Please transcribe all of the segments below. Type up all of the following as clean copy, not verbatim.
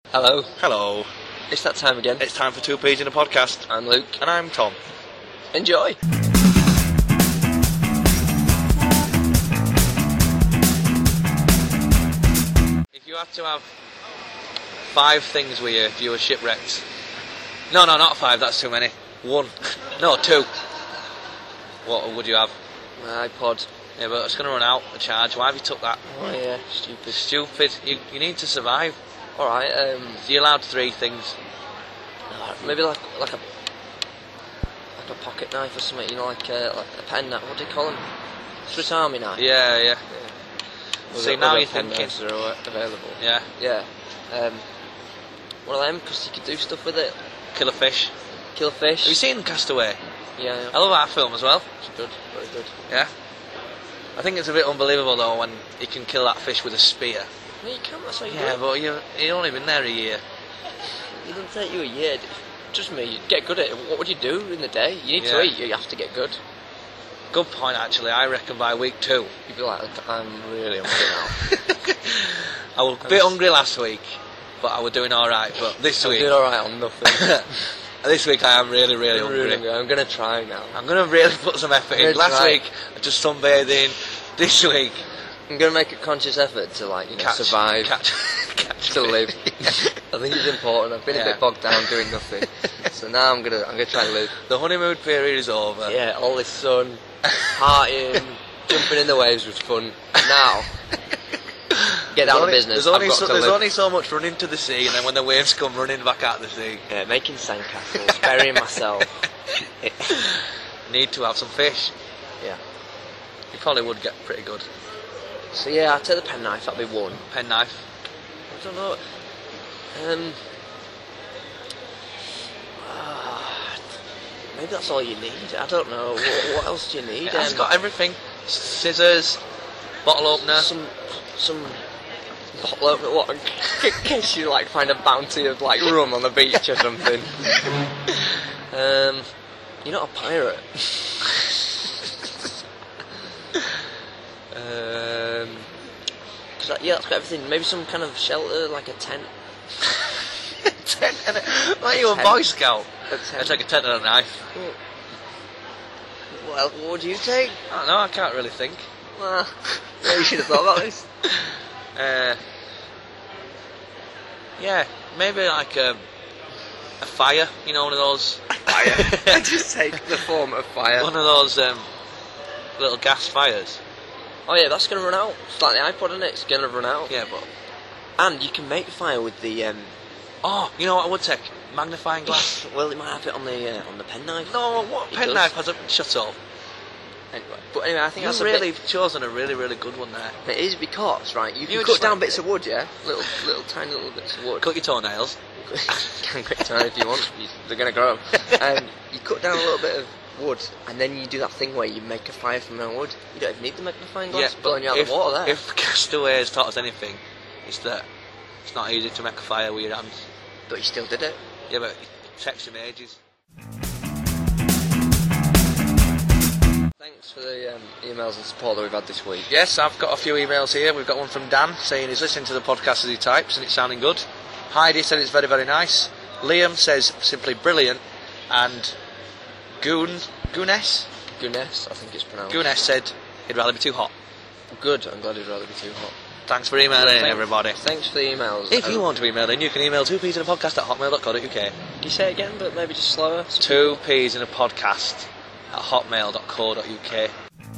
Hello. Hello. It's that time again. It's time for 2 Peas in a Podcast. I'm Luke. And I'm Tom. Enjoy. If you had to have 5 things with you if you were shipwrecked... No, not 5, that's too many. 1. No, 2. What would you have? My iPod. Yeah, but it's going to run out of charge. Why have you took that? Oh yeah, stupid. Stupid. You need to survive. Alright, You're allowed 3 things. maybe like a pocket knife or something, you know, like a pen knife. What do you call them? Swiss Army knife. Yeah. See, now you're pen thinking. knives are available. Yeah. Yeah. One of them, because you could do stuff with it. Kill a fish. Kill a fish. Have you seen Castaway? Yeah. I love that film as well. It's good. Very good. Yeah. I think it's a bit unbelievable though when you can kill that fish with a spear. No, you can't. That's how you Yeah, do but you've only been there a year. it. It doesn't take you a year. Trust me, you'd get good at it. What would you do in the day? You need to eat. You have to get good. Good point, actually. I reckon by week 2. You'd be like, I'm really hungry now. I was a bit hungry last week, but I was doing alright. But this I'm week... doing alright on nothing. This week I am really hungry. I'm going to try now. I'm going to really put some effort in. Last week, I just sunbathing. This week... I'm going to make a conscious effort to, survive. To live. I think it's important. I've been a bit bogged down doing nothing. So now I'm gonna try and live. The honeymoon period is over. Yeah, all this sun, partying, jumping in the waves was fun. Now, get out of business. There's only so much running to the sea, and then when the waves come, running back out the sea. Yeah, making sandcastles, burying myself. Need to have some fish. Yeah. You probably would get pretty good. So yeah, I'd take the pen knife. That'd be 1. Pen knife. I don't know. Maybe that's all you need. I don't know. What else do you need? It's got everything. Scissors, bottle opener. Some bottle opener. What? In case you find a bounty of rum on the beach or something. You're not a pirate. That's got everything. Maybe some kind of shelter, like a tent. A tent and are you a Boy Scout? I take a tent and a knife. What would you take? I don't know, I can't really think. Well, you should have thought about this. Yeah, maybe like a fire, you know, one of those... Fire? Just take the form of fire. One of those little gas fires. Oh yeah, that's going to run out. It's like the iPod, isn't it? It's going to run out. Yeah, but... And you can make fire with the... Oh, you know what I would take? Magnifying glass. Well, it might have it on the penknife. No, what penknife has a... Shut up. Anyway, I think You've really chosen a really good one there. It is because, right, you can cut down bits of wood, yeah? Little tiny little bits of wood. Cut your toenails. You can cut your toenails if you want. They're going to grow. You cut down a little bit of wood, and then you do that thing where you make a fire from the wood. You don't even need the magnifying glass. Yeah, blowing you out the water there. If Castaway has taught us anything, it's that it's not easy to make a fire with your hands. But you still did it. Yeah, but it takes some ages. Thanks for the emails and support that we've had this week. Yes, I've got a few emails here. We've got one from Dan saying he's listening to the podcast as he types and it's sounding good. Heidi said it's very nice. Liam says simply brilliant. And Gunes, I think it's pronounced. Gunes said he'd rather be too hot. Good, I'm glad he'd rather be too hot. Thanks for emailing, everybody. Thanks for the emails. If you want to email in, you can email 2peasinapodcast@hotmail.co.uk. Can you say it again, but maybe just slower? 2peasinapodcast@hotmail.co.uk.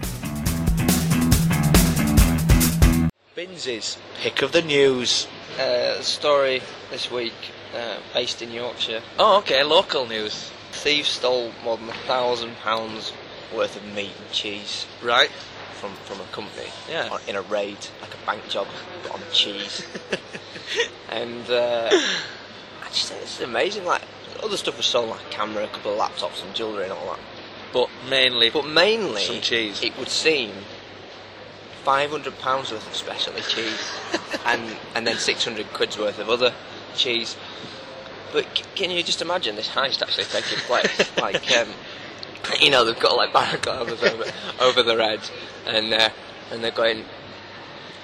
Binz's pick of the news. Story this week, based in Yorkshire. Oh, okay, local news. Thieves stole more than £1,000 worth of meat and cheese. Right. From a company, yeah, in a raid, like a bank job, but on cheese. And I just think this is amazing. Other stuff was stolen, like a camera, a couple of laptops, and jewellery, and all that. But mainly some cheese. It would seem £500 worth of specialty cheese, and then 600 quid's worth of other cheese. But can you just imagine this heist actually taking place? They've got balaclavas over their heads, and they're going, right,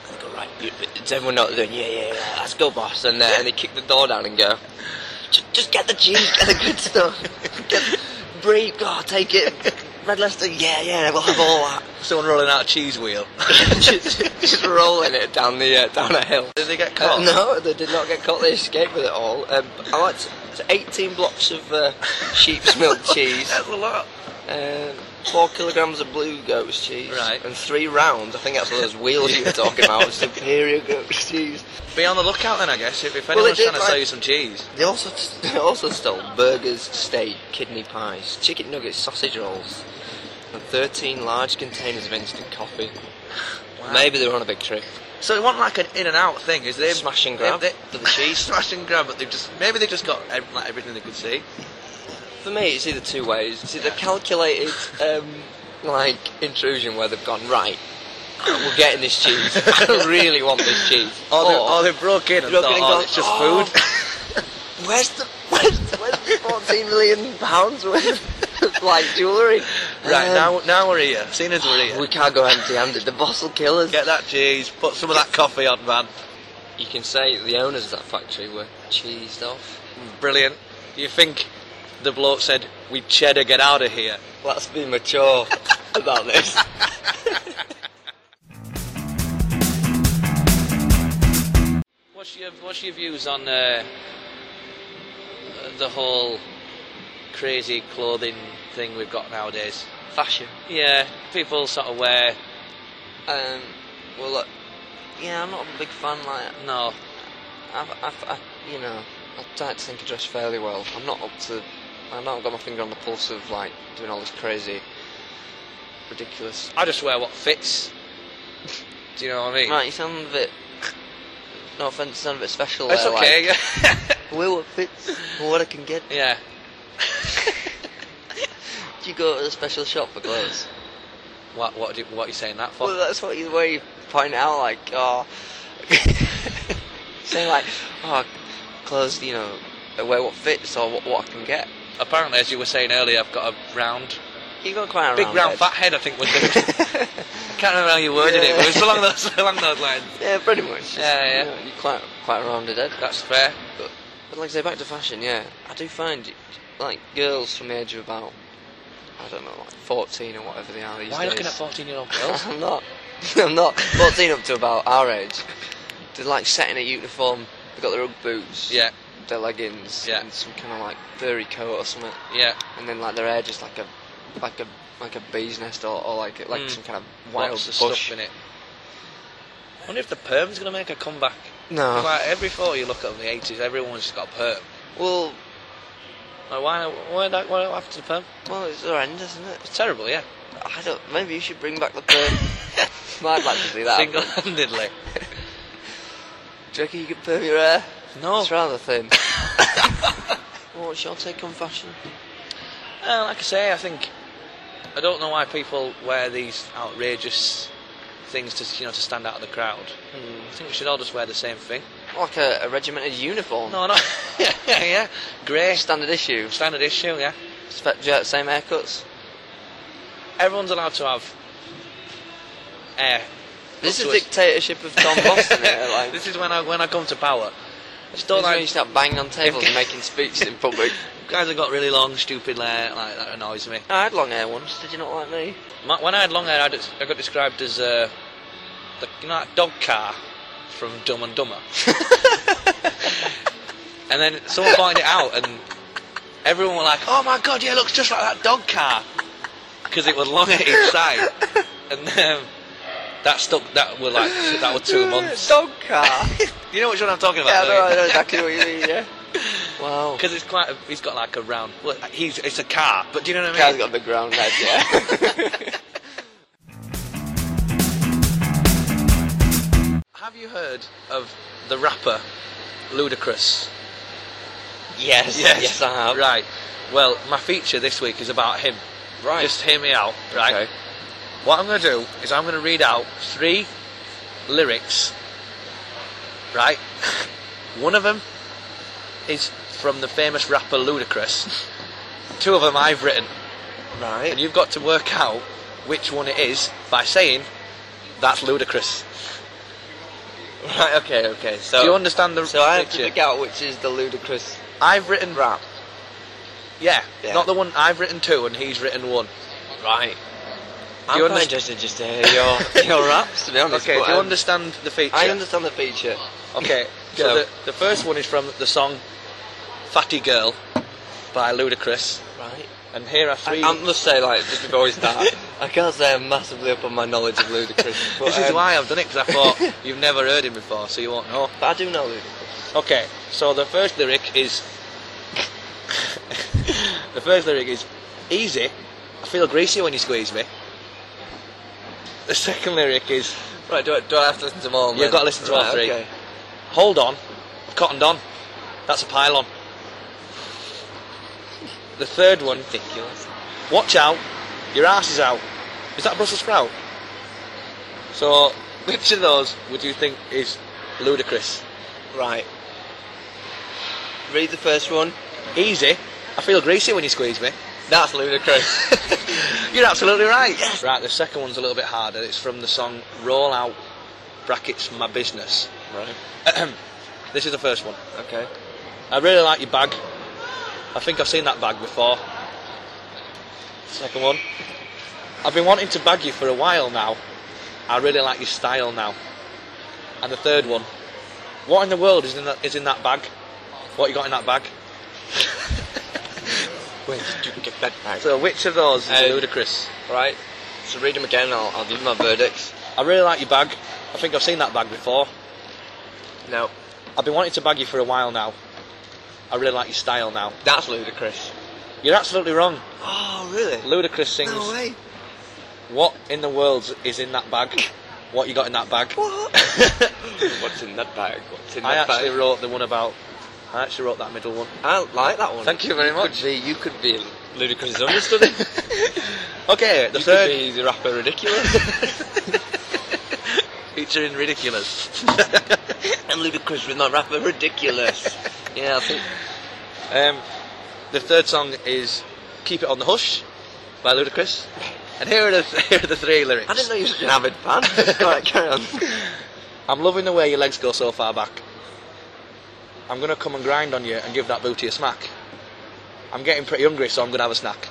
right, does everyone know what they're doing? Yeah, let's go, boss. And they kick the door down and go, just get the cheese, get the good stuff. Brie, go, take it. Red Leicester, yeah, we'll have all that. Someone rolling out a cheese wheel. just rolling it down a hill. Did they get caught? No, they did not get caught. They escaped with it all. I like it's 18 blocks of sheep's milk cheese. That's a lot. 4 kilograms of blue goat's cheese. Right. And 3 rounds. I think that's one of those wheels you were talking about. Superior goat's cheese. Be on the lookout then, I guess. If anyone's trying to sell you some cheese. They also stole burgers, steak, kidney pies, chicken nuggets, sausage rolls, and 13 large containers of instant coffee. Wow. Maybe they were on a big trip. So it wasn't like an in and out thing, is it? Smash and grab for the cheese. Smash and grab, but maybe they just got everything they could see. For me, it's either two ways. It's either calculated, intrusion where they've gone, right, we're getting this cheese. I don't really want this cheese. Or they broke in and thought, it's just food. Where's the 14 million pounds worth of jewellery? Right, now we're here. Seeing as we're here. We can't go empty-handed. The boss will kill us. Get that cheese, put some of that coffee on, man. You can say the owners of that factory were cheesed off. Brilliant. You think the bloke said, "We cheddar, get out of here"? Let's be mature about this. What's your views on the whole crazy clothing thing we've got nowadays? Fashion. Yeah, people sort of wear. Well, look, yeah, I'm not a big fan. No. I like to think I dress fairly well. I've not got my finger on the pulse of doing all this crazy, ridiculous. I just wear what fits. Do you know what I mean? Right, you sound a bit. No offence, you sound a bit special. It's there, okay. Yeah. Wear what fits, or what I can get. Yeah. Do you go to a special shop for clothes? What are you saying that for? Well, that's what you point out, saying clothes, wear what fits or what I can get. Apparently, as you were saying earlier, I've got a round. You got quite a big round fat head, I think was the. I can't remember how you worded it, but it was along those lines. Yeah, pretty much. Yeah. You're quite a rounded head. That's fair. But like I say, back to fashion, yeah. I do find, girls from the age of about, 14 or whatever they are these days. Why are you looking at 14-year-old girls? I'm not. 14 up to about our age. They're setting a uniform, they've got their Ugg boots. Yeah. Their leggings. Yeah. And some kind of furry coat or something. Yeah. And then their hair just like a bee's nest or some kind of wild Lots of bush. stuff in it. I wonder if the perm's going to make a comeback. No. Every photo you look at in the 80s, everyone's just got a perm. Well, why happened to the perm? Well, it's horrendous, isn't it? It's terrible, yeah. Maybe you should bring back the perm. I'd like to see that. Single-handedly. Do you reckon you could perm your hair? No. It's rather thin. What's your take on fashion? Like I say, I don't know why people wear these outrageous things to stand out of the crowd. I think we should all just wear the same thing. Like a regimented uniform? No. yeah. Grey. Standard issue? Standard issue, yeah. Do you have the same haircuts? Everyone's allowed to have hair. This is the dictatorship of Tom Boston here. This is when I come to power. This is when you start banging on tables and making speeches in public. Guys have got really long, stupid hair, that annoys me. I had long hair once, did you not like me? When I had long hair, I got described as that dog car from Dumb and Dumber. And then someone pointed it out, and everyone were like, "Oh my god, yeah, it looks just like that dog car," because it was long at each side. And that stuck. That was 2 months. Dog car. You know which one I'm talking about? Yeah, I know exactly what you mean. Yeah. Wow. Because he's got a round. Well, it's a car, but do you know what I mean? Car's got the ground head, yeah. Have you heard of the rapper Ludacris? Yes, I have. Right. Well, my feature this week is about him. Right. Just hear me out, right? Okay. What I'm going to do is I'm going to read out 3 lyrics, right? One of them is from the famous rapper Ludacris. 2 of them I've written. Right. And you've got to work out which one it is by saying, "That's Ludacris." Right, okay. So Do you understand the So I have to picture? pick out which is the ludicrous I've written rap. Yeah, Yeah. not the one. I've written 2 and he's written 1. Right. Do I'm you quite underst- interested just to hear your raps, to be honest. Okay, but, do you understand the feature? I understand the feature. Okay, so Go. the first one is from the song Fatty Girl by Ludacris. Right. And here are 3... I must say, like, just before we start, I can't say I'm massively up on my knowledge of Ludacris. But, this is why I've done it, because I thought you've never heard him before, so you won't know. But I do know Ludacris. Okay, so the first lyric is... the first lyric is, easy, I feel greasy when you squeeze me. The second lyric is, Right, do I have to listen to them all? You've then? got to listen to all Right, 3. Okay. hold on, I've cottoned on. That's a pylon. The third one, Ridiculous. watch out, your arse is out. Is that a Brussels sprout? So, which of those would you think is ludicrous? Right. Read the first one. Easy, I feel greasy when you squeeze me. That's ludicrous. You're absolutely right. Yes. Right, the second one's a little bit harder. It's from the song Roll Out, brackets, My Business. Right. This is the first one. Okay. I really like your bag. I think I've seen that bag before. Second one. I've been wanting to bag you for a while now. I really like your style now. And the third one. What in the world is in that bag? What you got in that bag? Where did you get that bag? So which of those is Um, ludicrous? Right. So read them again. I'll give you my verdicts. I really like your bag. I think I've seen that bag before. No. I've been wanting to bag you for a while now. I really like your style now. That's ludicrous. You're absolutely wrong. Oh, really? Ludacris sings, No way. what in the world is in that bag? What you got in that bag? What? What's in that bag? What's in I that actually bag? wrote the one about... I actually wrote that middle one. I like that one. Thank you very much. You could be Ludacris' understudy. Okay, the You third... could be the rapper Ridiculous. Featuring Ridiculous. And Ludacris with my rapper Ridiculous. Yeah, I think... The third song is Keep It On The Hush by Ludacris. And here are the 3 lyrics. I didn't know you were such an avid fan. Alright, carry on. I'm loving the way your legs go so far back. I'm going to come and grind on you and give that booty a smack. I'm getting pretty hungry, so I'm going to have a snack.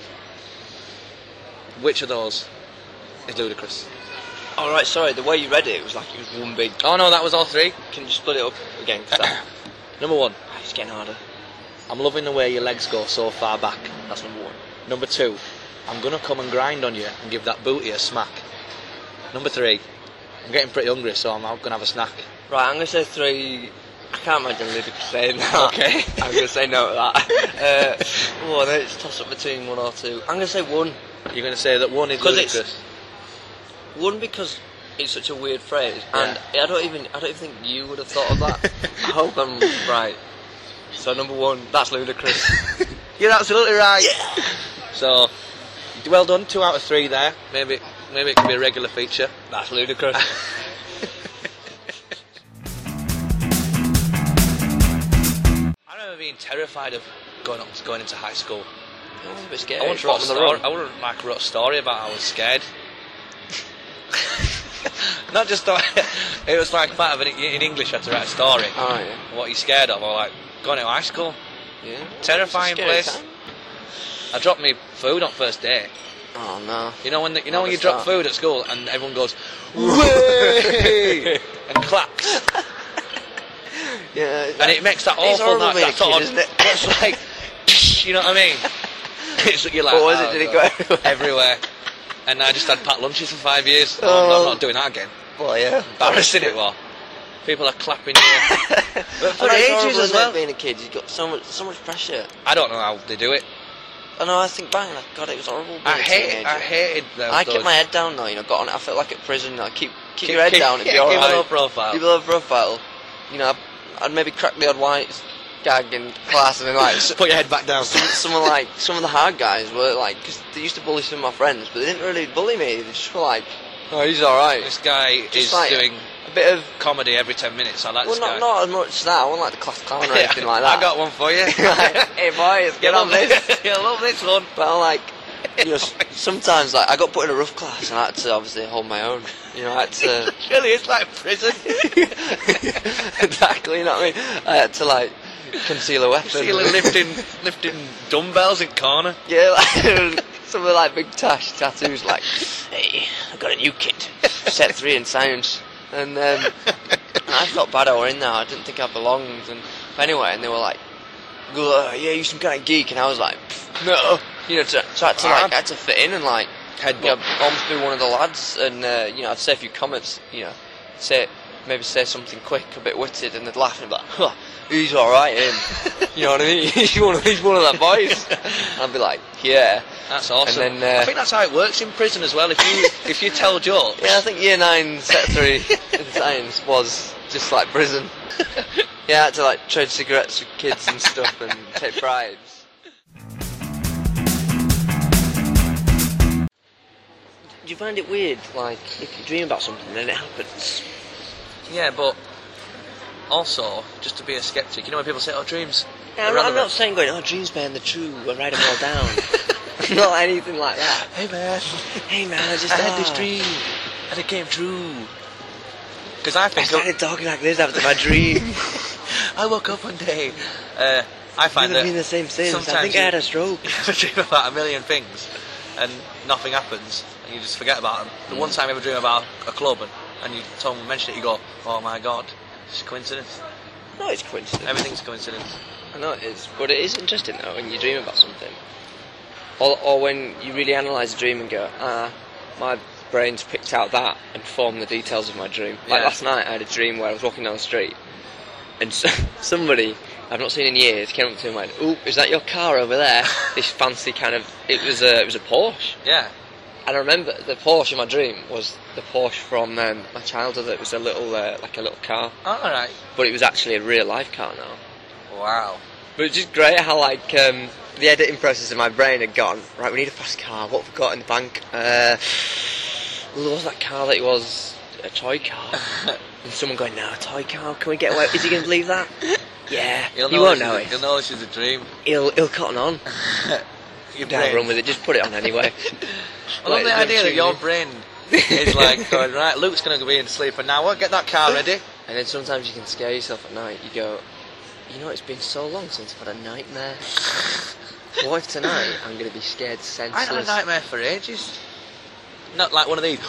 Which of those is ludicrous? Alright, sorry, the way you read it was like it was one big... Oh no, that was all 3. Can you split it up again? 'Cause that- Number 1, it's getting harder. I'm loving the way your legs go so far back. That's number 1. Number 2, I'm going to come and grind on you and give that booty a smack. Number 3, I'm getting pretty hungry, so I'm going to have a snack. Right, I'm going to say 3... I can't imagine Ludacris saying that. Okay. I'm going to say no to that. Then it's toss up between 1 or 2. I'm going to say 1. You're going to say that 1 is 'Cause it's- ludicrous? 1 because it's such a weird phrase, Yeah. and I don't even think you would have thought of that. I hope I'm right. So number 1, that's ludicrous. You're absolutely right. Yeah. So, well done. 2 out of 3 there. Maybe it could be a regular feature. That's ludicrous. I remember being terrified of going into high school. I was a bit scared. I once wrote a story about how I was scared. Not just story. It was like part of in English. I had to write a story. Oh yeah. What are you scared of? Or like going to high school. Yeah. Terrifying It's a scary place. time. I dropped me food on first day. Oh no. You know when Not when the you drop start. food at school and everyone goes way and claps, Yeah. and it makes that It's awful horrible noise. being a That sort kid, of, isn't it? it's like, you know what I mean? It's you're like, What was oh, it? Did it God. go everywhere? Everywhere. And I just had packed lunches for 5 years. Oh. I'm not doing that again. Well, yeah. Embarrassing it was. People are clapping here. But for And it's ages horrible, as isn't well. it, being a kid, you've got so much pressure. I don't know how they do it. I know. I think back, like, God, it was horrible. Being I a teenager. hated those. I kept my head down though. Got on it. I felt like at prison. Keep Keep- your head keep- down. It'd be yeah, keep a alright. low profile. Keep a low profile. I'd maybe crack the odd white gag in class, and then Put your head back down. some of the hard guys were like, because they used to bully some of my friends, but they didn't really bully me. They just were like, oh, he's all right. This guy Just is like doing a bit of. comedy every 10 minutes. I like Well, this guy. not as much as that. I wasn't like the class clown or anything like that. I got one for you. Hey boys, get on this. You'll love this one. But I'm like, You know, sometimes like I got put in a rough class and I had to obviously hold my own. You know, I had to. Really, it's like prison. Exactly, you know what I mean? I had to like conceal a weapon. See you lifting dumbbells in corner. Yeah, like, some of the like big tattoos like, hey, I got a new kit, set 3 in science. And I felt bad I were in there, I didn't think I belonged. And anyway, and they were like, yeah, you're some kind of geek. And I was like, no. You know, so I had to fit in and like, Headbutt. you know, bomb through one of the lads and, you know, I'd say a few comments, you know, maybe say something quick, a bit witted, and they'd laugh and be like, huh, he's alright, him. You know what I mean? he's one of them boys. And I'd be like, yeah. That's awesome. And then, I think that's how it works in prison as well. If you tell jokes. Yeah, I think year 9, set 3 in science was just like prison. Yeah, I had to like trade cigarettes with kids and stuff and take bribes. Do you find it weird, like, if you dream about something then it happens? Yeah, but also, just to be a skeptic, you know when people say, oh, dreams. Yeah, I'm not saying going, oh, dreams, man, they're true, I write them all down. Not anything like that. Hey, man. Hey, man, I had this dream, and it came true. Because I think... I started talking like this after my dream. I woke up one day. I find Never that... been the same since. Sometimes I think I had a stroke. You ever dream about a million things, and nothing happens, and you just forget about them. The one time you ever dream about a club, and you someone mention it, you go, oh my god, it's coincidence. No, it's coincidence. Everything's coincidence. I know it is, but it is interesting though when you dream about something. Or when you really analyse a dream and go, my brain's picked out that and formed the details of my dream. Like last night I had a dream where I was walking down the street and somebody I've not seen in years came up to me and went, "Ooh, is that your car over there?" This fancy kind of, it was a Porsche. Yeah. And I remember the Porsche in my dream was the Porsche from my childhood. It was a little, like a little car. Oh, alright. But it was actually a real life car now. Wow. But it's just great how like the editing process in my brain had gone, right, we need a fast car, what have we got in the bank? Well, there was that car that it was a toy car. And someone going, no, a toy car, can we get away? Is he going to believe that? Yeah, he won't know it. He'll know this is a dream. He'll cotton on. Don't run with it, just put it on anyway. I love the idea that your brain is like going, right, Luke's going to be in sleep and now what, get that car ready. And then sometimes you can scare yourself at night, you go, you know, it's been so long since I've had a nightmare. What if tonight I'm going to be scared senseless? I had a nightmare for ages. Not like one of these.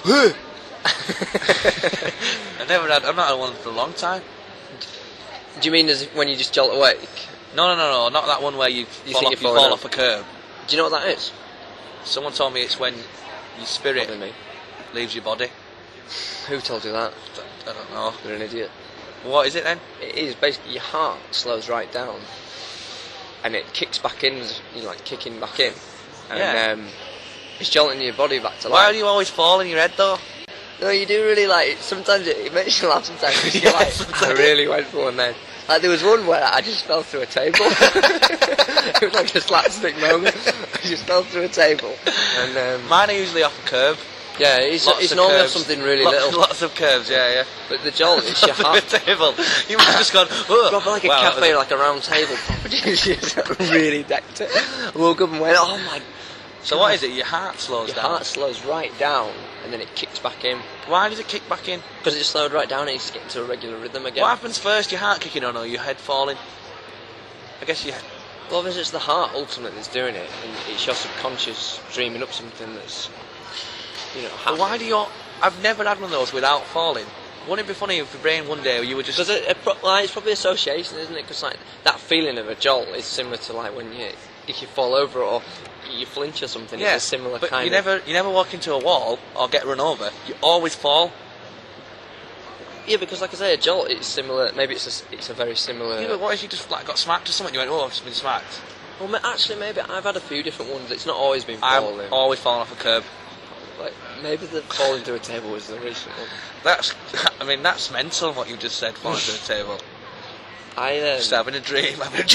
I've not had one for a long time. Do you mean as if when you just jolt awake? No, not that one where you fall off a curb. Do you know what that is? Someone told me it's when your spirit leaves your body. Who told you that? I don't know. You're an idiot. What is it then? It is basically your heart slows right down, and it kicks back in. You like kicking back in, and it's jolting your body back to life. Why do you always fall in your head though? No, you do really like. Sometimes it makes you laugh. Sometimes you're like, I really went for one then. Like there was one where I just fell through a table. It was like a slapstick moment. I just fell through a table, and mine are usually off a curb. Yeah, it's normally off something really little. Lots of curves, yeah. But the jolt, it's your heart. Table. You must have just gone, oh. Proper like a cafe, like a round table. Really decked it. I woke up and went, oh my. So what is it? Your heart slows down? Your heart slows right down, and then it kicks back in. Why does it kick back in? Because it slowed right down and it's getting to a regular rhythm again. What happens first, your heart kicking on or your head falling? I guess your head... Well, obviously it's the heart ultimately that's doing it, and it's your subconscious dreaming up something that's, you know, happening. Why do you... I've never had one of those without falling. Wouldn't it be funny if your brain one day you were just... Because it's probably association, isn't it? Because like, that feeling of a jolt is similar to like when if you fall over or you flinch or something, it's a similar but kind you never walk into a wall or get run over. You always fall. Yeah, because like I say, a jolt is similar. Maybe it's a very similar. Yeah, but what if you just like got smacked or something? You went, oh, I've just been smacked. Well, actually, maybe I've had a few different ones. It's not always been falling. I've always fallen off a curb. Like maybe the falling through a table was the recent one. That's mental. What you just said, falling through a table. Just having a dream.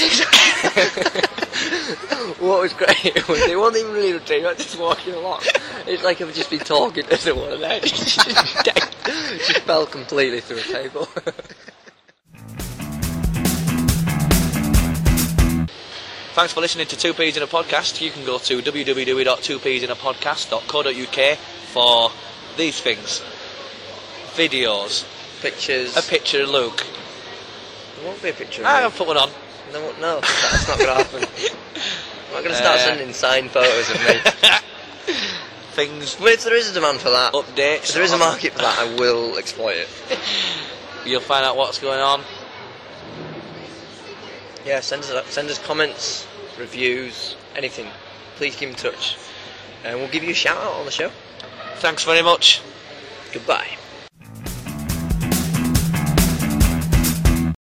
What was great was it wasn't even really a dream. I was just walking along. It's like I've just been talking to someone and then just fell completely through a table. Thanks for listening to Two Peas in a Podcast. You can go to www.twopeasinapodcast.co.uk for these things. Videos. Pictures. A picture of Luke. There won't be a picture of I'll me. put one on. No, that's not going to happen. I'm not going to start sending signed photos of me. Things. But if there is a demand for that, Updates. if there is a market for that, I will exploit it. You'll find out what's going on. Yeah, send us comments, reviews, anything. Please keep in touch. And we'll give you a shout out on the show. Thanks very much. Goodbye.